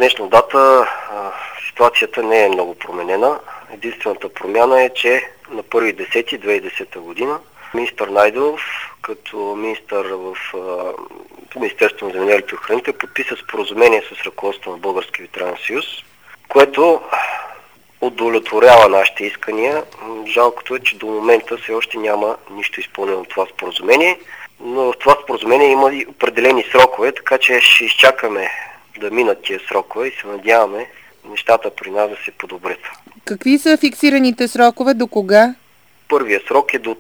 днешна дата ситуацията не е много променена. Единствената промяна е, че на 1.10.2010 година министър Найденов, като министър в Министерството на земеделието и храните, подписа споразумение с ръководството на Българския ветеранен съюз, което удовлетворява нашите искания. Жалкото е, че до момента все още няма нищо изпълнено от това споразумение, но в това споразумение има и определени срокове, така че ще изчакаме да минат тия срокове и се надяваме нещата при нас да се подобрят. Какви са фиксираните срокове, до кога? Първият срок е до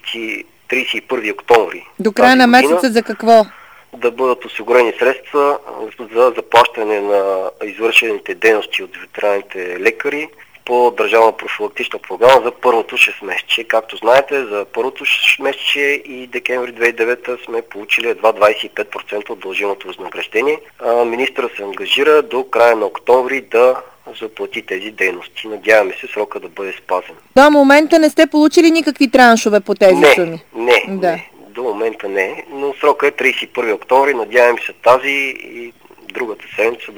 31 октомври. До края на месеца за какво? Да бъдат осигурени средства за заплащане на извършените дейности от ветераните лекари по държавна профилактична програма за първото 6-месечие. Както знаете, за първото 6-месечие и декември 2009 сме получили едва 25% от дължимото възнаграждение. Министърът се ангажира до края на октомври да заплати тези дейности. Надяваме се срока да бъде спазен. До момента не сте получили никакви траншове по тези суми? Не. До момента не, но срока е 31 октомври. Надявам се тази и другата седмица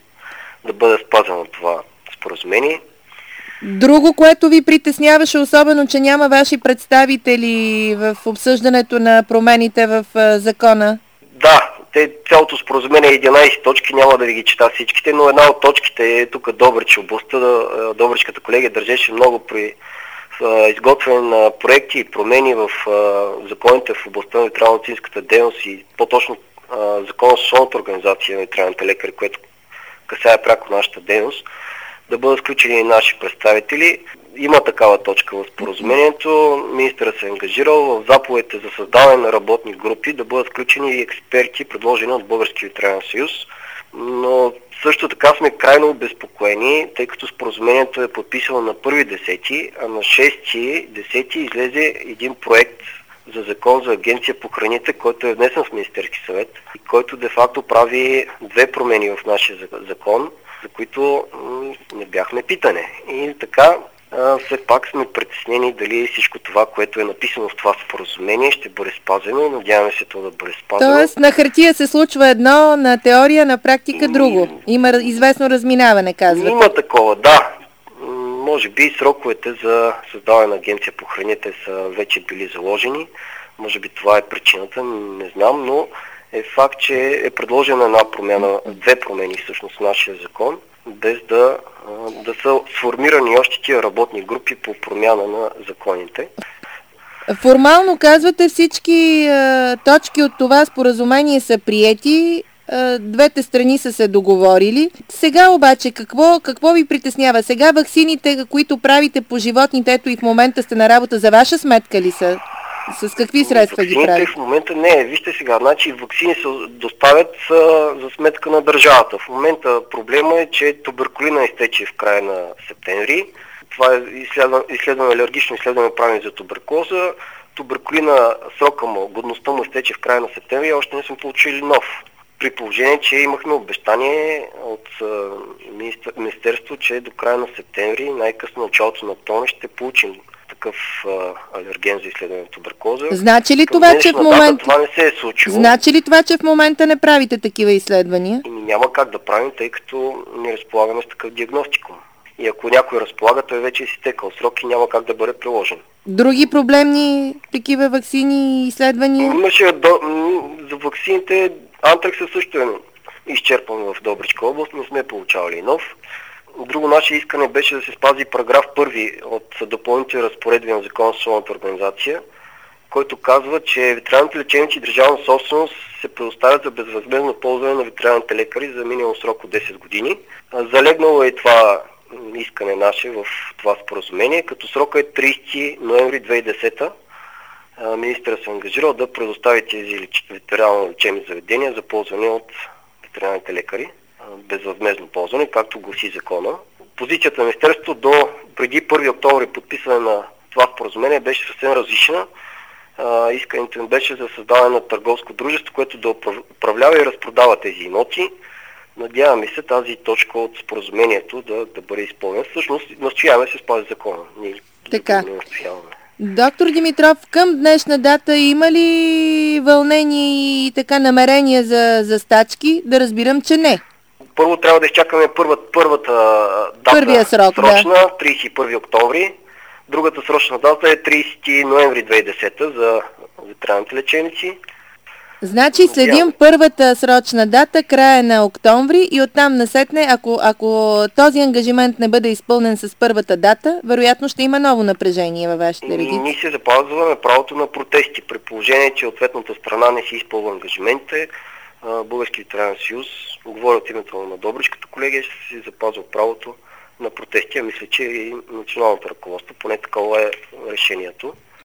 да бъде спазено това споразумение. Друго, което ви притесняваше, особено, че няма ваши представители в обсъждането на промените в закона? Да, цялото споразумение е 11 точки, няма да ви ги чета всичките, но една от точките е тук Добрич, областта. Добричката колегия държеше много при изготвяне на проекти и промени в законите в областта на ветеринарно-медицинската дейност и по-точно закона за социалната организация на ветераните лекари, което касае пряко нашата дейност, да бъдат включени и наши представители. Има такава точка в споразумението. Министърът се е ангажирал в заповедите за създаване на работни групи да бъдат включени и експерти, предложени от Българския ветеранен съюз. Но също така сме крайно обезпокоени, тъй като споразумението е подписано на 1.10, а на 6.10 излезе един проект за закон за агенция по храните, който е внесен в Министерски съвет и който де-факто прави две промени в нашия закон, за които не бяхме питане. И така, все пак сме притеснени дали всичко това, което е написано в това споразумение, ще бъде спазено. Надяваме се това да бъде спазено. Тоест на хартия се случва едно, на теория, на практика друго. Има известно разминаване, казвате. Има такова, да. Може би сроковете за създаване на агенция по храните са вече били заложени. Може би това е причината, не знам, но е факт, че е предложена една промяна, две промени всъщност в нашия закон, без да са сформирани още тия работни групи по промяна на законите. Формално казвате, всички точки от това споразумение са приети, двете страни са се договорили. Сега обаче какво ви притеснява? Сега ваксините, които правите по животните, ето и в момента сте на работа, за ваша сметка ли са? С какви средства ги правите? В момента не. Вижте сега, значи ваксини се доставят за сметка на държавата. В момента проблема е, че туберкулина изтече в края на септември. Това е алергично изследване правим за туберкулоза. Туберкулина, срока му, годността му изтече в края на септември и още не сме получили нов. При положение, че имахме обещание от Министерство, че до края на септември, най-късно началото на октомври, ще получим такъв алерген за изследване на туберкулоза. Значи ли това, че в момента това не се е случило? Значи ли това, че в момента не правите такива изследвания? Няма как да правим, тъй като не разполагаме с такъв диагностикум. И ако някой разполага, той вече е изтекал срок и няма как да бъде приложен. Други проблемни такива ваксини и изследвания? За ваксините антракса също е изчерпан в Добричка област, не сме получавали нов. Друго наше искане беше да се спази параграф 1 от допълнителните разпоредби на Закона за социалната организация, който казва, че ветеринарните лечебници и държавна собственост се предоставят за безвъзмездно ползване на ветеринарните лекари за минимум срок от 10 години. Залегнало е това искане наше в това споразумение, като срока е 30 ноември 2010. Министърът се ангажирал да предостави тези ветеринарни лечебни заведения за ползване от ветеринарните лекари. Безвъзмездно ползване, както гласи закона. Позицията на Министерството до преди 1 октомври подписване на това споразумение беше съвсем различна. Искането им беше за създаване на търговско дружество, което да управлява и разпродава тези имоти. Надяваме се тази точка от споразумението да бъде изпълнена. Всъщност настояваме се спази закона. Така. Доктор Димитров, към днешна дата има ли вълнение и така намерения за стачки? Да разбирам, че не. Първо трябва да изчакаме първата дата, Първия срок, срочна, 31 октомври. Другата срочна дата е 30 ноември 2010 за ветераните лечебници. Значи следим първата срочна дата, края на октомври и оттам насетне, ако този ангажимент не бъде изпълнен с първата дата, вероятно ще има ново напрежение във вашите редици. Ние се запазваме правото на протести, при положение, че ответната страна не си изпълва ангажиментите. Български ветеранен съюз, говоря от името на Добричката колегия, ще си запазва правото на протести. Мисля, че и националното ръководство, поне такова е решението.